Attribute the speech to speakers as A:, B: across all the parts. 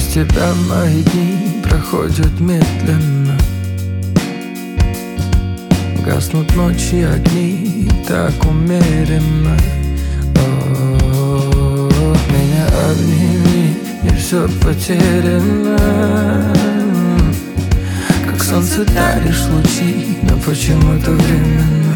A: тебя мои дни проходят медленно. Гаснут ночи огни так умеренно. Меня обними, не все потеряно. Как солнце даришь лучи, но почему-то временно.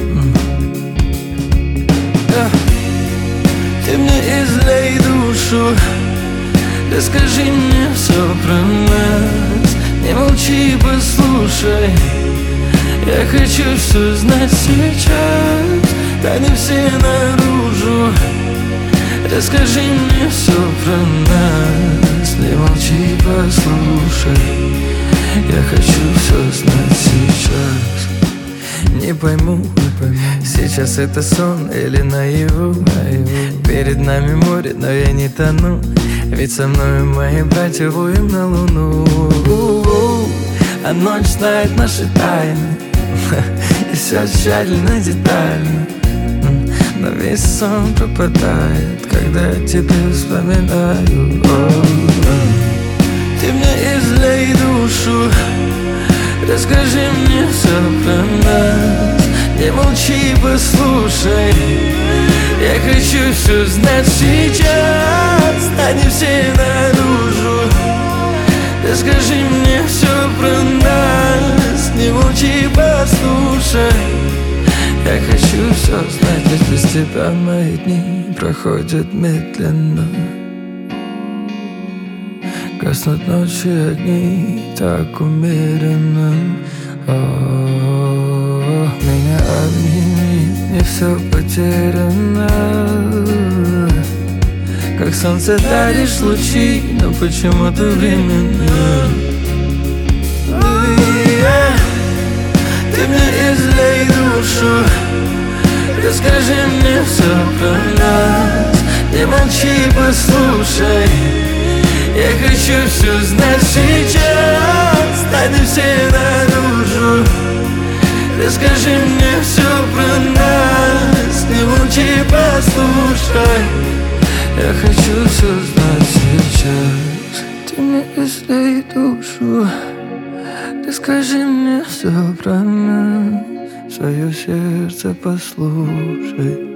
A: Ты мне излей душу, расскажи мне все про нас. Не молчи, послушай, я хочу все знать сейчас. Тайны все наружу, расскажи мне все про нас. Не молчи, послушай, я хочу все знать сейчас. Не пойму, сейчас это сон или наяву. Перед нами море, но я не тону. Ведь со мной мои братья воем на луну. А ночь знает наши тайны, и все тщательно, детально. Но весь сон пропадает, когда я тебя вспоминаю. Ты мне излей душу, расскажи мне все про нас. Не молчи, послушай, я хочу все знать сейчас. Они все наружу, расскажи мне все про нас. Не молчи, послушай, я хочу все знать. Ведь без тебя мои дни проходят медленно. Гаснут ночи огни так умеренно. Меня обними, не все потеряно. Как солнце даришь лучи, но почему-то временно. Ты мне излей душу, расскажи мне все про нас. Не молчи, послушай, я хочу все знать сейчас. Тайны все наружу, расскажи мне все про нас. Не молчи, послушай, я хочу все знать сейчас. Ты мне излей душу, расскажи мне все про нас. Свое сердце послушай.